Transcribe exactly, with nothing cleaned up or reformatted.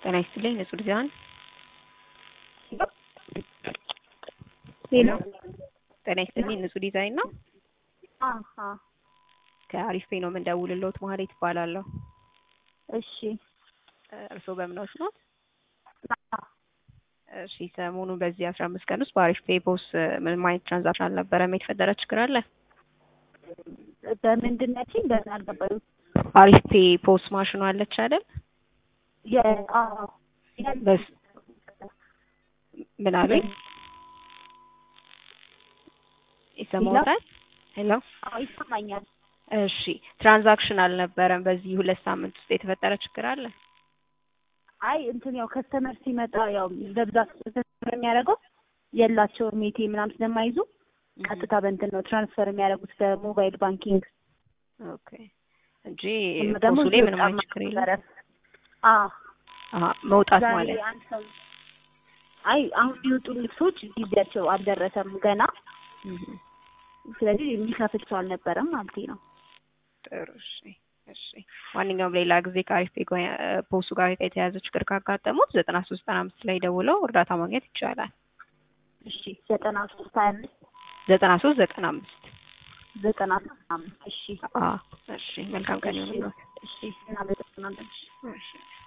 ጤና ይስጥልኝ ንጹህ ዲዛይን ሄሎ ጤና ይስጥልኝ ንጹህ ዲዛይን ነው። አሃ ከአሪፍ ፔ ነው የምንደውልልዎት ማህሌት እባላለሁ። እሺ እርስዎ በምኖች ነው? እሺ ሰሞኑን በዚህ አስራ አምስት ቀን ውስጥ በአሪፍ ፔ ፖስ ምንም አይነት ትራንዛክሽን አልነበረም። የተፈጠረ ችግር አለ? በምንድን ነው ያልሽኝ? በምን አልገባኝም። አሪፍ ፔ ፖስ ማሽኑ አለች አይደል? የ አዎ በስ ምን አለኝ? ይሰማዎታል? ሄሎ አዎ ይሰማኛል። እሺ ትራንዛክሽን አልነበረም። በዚህ ሁለት ሳምንት ውስጥ የተፈጠረ ችግር አለ? አይ እንትን ያው ከስተመር ሲመጣ ያው በብዛት ትራንስፈር የሚያደርገው የላቸውም ሜቴ ምናምን ስለማይዙ ቀጥታ በእንትን ነው ትራንስፈር የሚያደርጉት በሞባይል ባንኪንግ። ኦኬ እንጂ ፖሱ ላይ ምንም አይነት ችግር የለም። አዎ አሃ መውጣት ማለት አይ አሁን የሚወጡ ልብሶች ጊዜያቸው አልደረሰም ገና። ስለዚህ የሚከፍል ሰው አልነበረም ማለት ነው። ጥሩ እሺ እሺ። ማንኛውም ሌላ ጊዜ ከአሪፍ ፔ ፖሱ ጋር የተያያዘ ችግር ካጋጠሙት ዘጠና ሶስት ዘጠና አምስት ላይ ደውለው እርዳታ ማግኘት ይቻላል። እሺ ዘጠና ሶስት ሀያ አምስት ዘጠና ሶስት ዘጠና አምስት ዘጠና አምስት እሺ አዎ እሺ። መልካም ቀን ይሁንልዎት። እሺ እና በጣም እሺ እሺ